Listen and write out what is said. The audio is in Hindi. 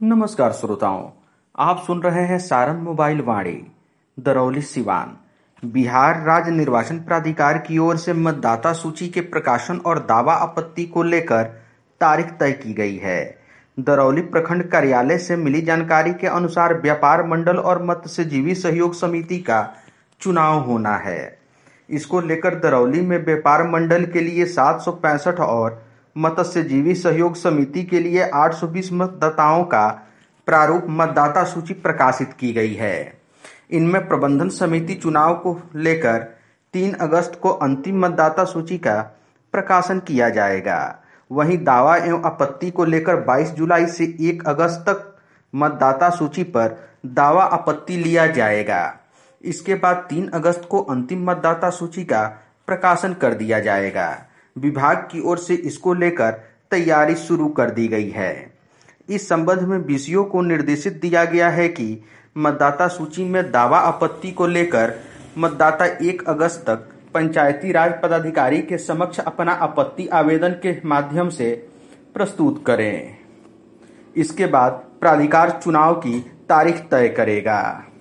नमस्कार श्रोताओं, आप सुन रहे हैं सारण मोबाइल वाणी दरौली सिवान। बिहार राज्य निर्वाचन प्राधिकार की ओर से मतदाता सूची के प्रकाशन और दावा आपत्ति को लेकर तारीख तय की गई है। दरौली प्रखंड कार्यालय से मिली जानकारी के अनुसार व्यापार मंडल और मत्स्यजीवी सहयोग समिति का चुनाव होना है। इसको लेकर दरौली में व्यापार मंडल के लिए 765 और मत्स्यजीवी सहयोग समिति के लिए 820 मतदाताओं का प्रारूप मतदाता सूची प्रकाशित की गई है। इनमें प्रबंधन समिति चुनाव को लेकर 3 अगस्त को अंतिम मतदाता सूची का प्रकाशन किया जाएगा। वहीं दावा एवं आपत्ति को लेकर 22 जुलाई से 1 अगस्त तक मतदाता सूची पर दावा आपत्ति लिया जाएगा। इसके बाद 3 अगस्त को अंतिम मतदाता सूची का प्रकाशन कर दिया जाएगा। विभाग की ओर से इसको लेकर तैयारी शुरू कर दी गई है। इस संबंध में बीसीओ को निर्देशित दिया गया है कि मतदाता सूची में दावा आपत्ति को लेकर मतदाता 1 अगस्त तक पंचायती राज पदाधिकारी के समक्ष अपना आपत्ति आवेदन के माध्यम से प्रस्तुत करें। इसके बाद प्राधिकार चुनाव की तारीख तय करेगा।